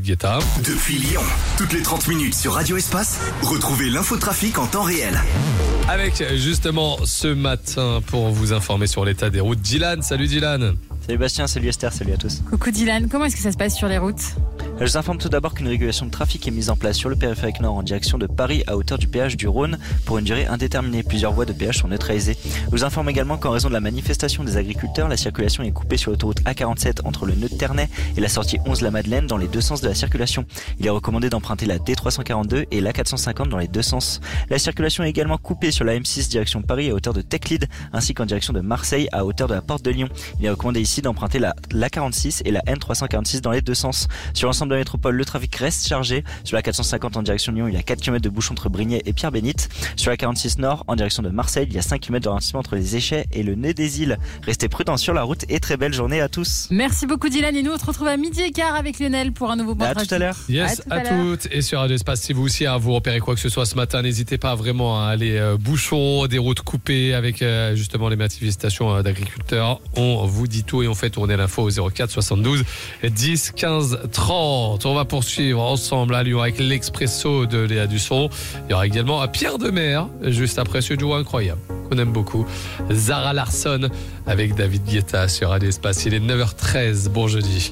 Guetta. Depuis Lyon, toutes les 30 minutes sur Radio Espace, retrouvez l'infotrafic en temps réel. Avec justement ce matin pour vous informer sur l'état des routes, Dylan. Salut Dylan. Salut Bastien, salut Esther, salut à tous. Coucou Dylan, comment est-ce que ça se passe sur les routes ? Je vous informe tout d'abord qu'une régulation de trafic est mise en place sur le périphérique nord en direction de Paris à hauteur du péage du Rhône pour une durée indéterminée. Plusieurs voies de péage sont neutralisées. Je vous informe également qu'en raison de la manifestation des agriculteurs, la circulation est coupée sur l'autoroute A47 entre le nœud de Ternay et la sortie 11 La Madeleine dans les deux sens de la circulation. Il est recommandé d'emprunter la D342 et l'A450 dans les deux sens. La circulation est également coupée sur la M6 direction Paris à hauteur de Teclide ainsi qu'en direction de Marseille à hauteur de la Porte de Lyon. Il est recommandé ici d'emprunter l'A46 et la N346 dans les deux sens. Sur l'ensemble de la métropole, le trafic reste chargé. Sur la 450 en direction de Lyon, il y a 4 km de bouchon entre Brignais et Pierre-Bénite. Sur la 46 Nord en direction de Marseille, il y a 5 km de ralentissement entre les Échets et le nez des îles. Restez prudents sur la route et très belle journée à tous. Merci beaucoup Dylan et nous on se retrouve à 12h15 avec Lionel pour un nouveau point trafic. À tout à l'heure. Yes, à toutes. Et sur Radio Espace, si vous aussi vous repérez quoi que ce soit ce matin, n'hésitez pas vraiment à aller bouchons, des routes coupées avec justement les manifestations d'agriculteurs. On vous dit tout et on fait tourner l'info au 04 72 10 15 30. On va poursuivre ensemble à Lyon avec l'Expresso de Léa Dusson. Il y aura également à Pierre de Mer, juste après ce duo incroyable qu'on aime beaucoup. Zara Larsson avec David Guetta sur Radio Espace. Il est 9h13. Bon jeudi.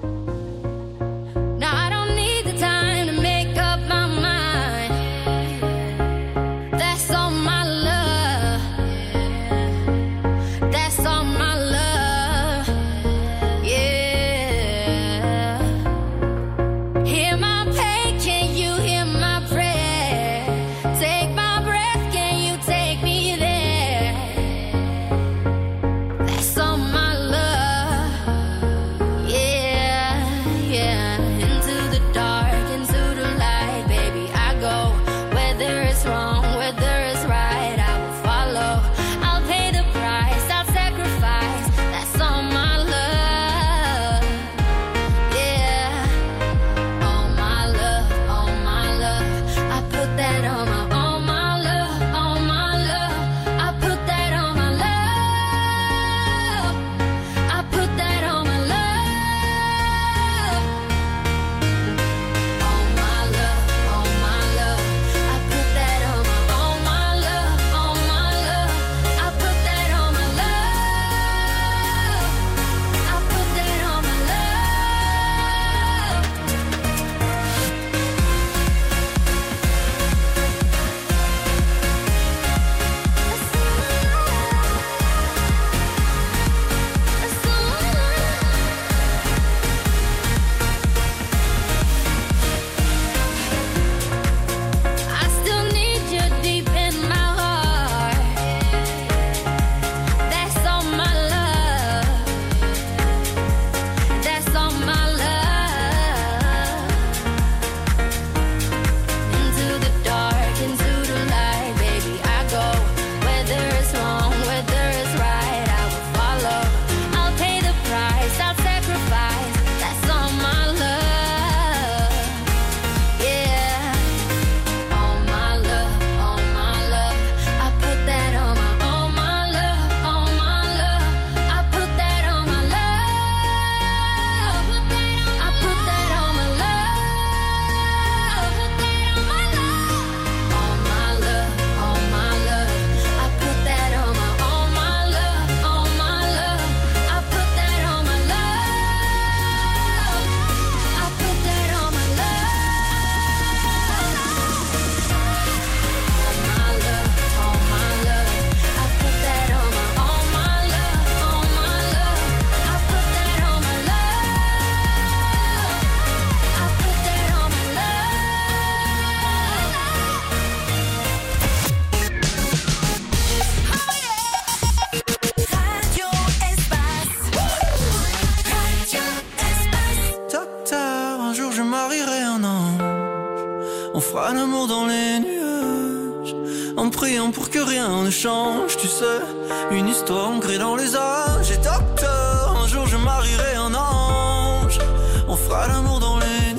Change, tu sais, une histoire ancrée dans les âges. Et docteur, un jour je marierai un ange. On fera l'amour dans les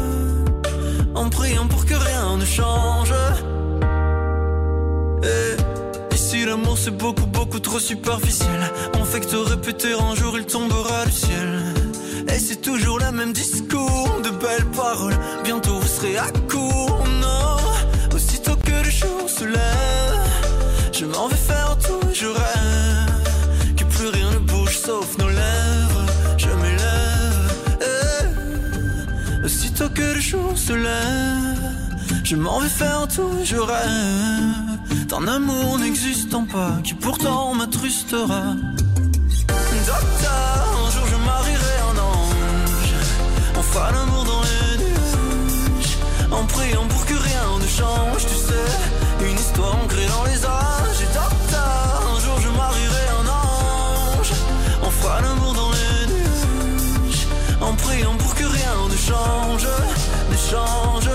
nuages, en priant pour que rien ne change. Et si l'amour c'est beaucoup beaucoup trop superficiel, on fait que te répéter un jour il tombera du ciel. Et c'est toujours le même discours, de belles paroles. Bientôt vous serez à court, non. Aussitôt que le jour se lève, je m'en vais faire tout et je rêve que plus rien ne bouge sauf nos lèvres. Je m'élève, aussitôt que le jour se lève, je m'en vais faire tout et je rêve d'un amour n'existant pas qui pourtant m'attrustera. Docteur, un jour je marierai un ange. On fera l'amour dans les nuages, en priant pour que rien ne change. Tu sais, une histoire ancrée dans les âges. Et docteur, un jour je marierai un ange. On fera l'amour dans les nuages, en priant pour que rien ne change, ne change.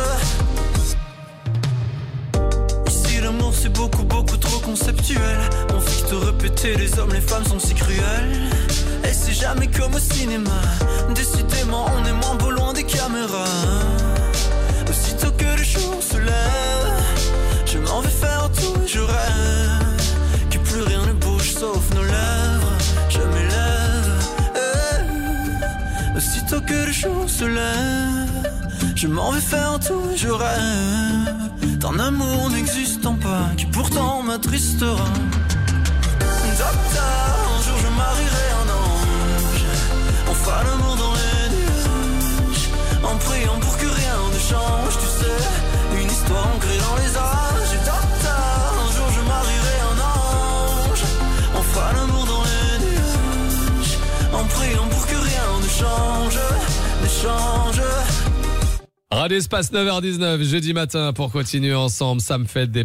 Ici l'amour c'est beaucoup beaucoup trop conceptuel. On fait que te répéter, les hommes, les femmes sont si cruels. Et c'est jamais comme au cinéma. Décidément on est moins beau loin des caméras. Aussitôt que le jour se lève, je m'en vais faire tout et je rêve que plus rien ne bouge sauf nos lèvres. Je m'élève, aussitôt que le jour se lève, je m'en vais faire tout et je rêve d'un amour n'existant pas qui pourtant m'attristera. Docteur, un jour je marierai un ange. On fera l'amour dans les nuages, en priant pour que rien ne change. Tu sais, une histoire ancrée dans les âges. Et docteur, un jour je marierai un ange. On fera l'amour dans les nuages, en priant pour que rien ne change, ne change. Radio Espace 9h19, jeudi matin pour continuer ensemble. Ça me fait des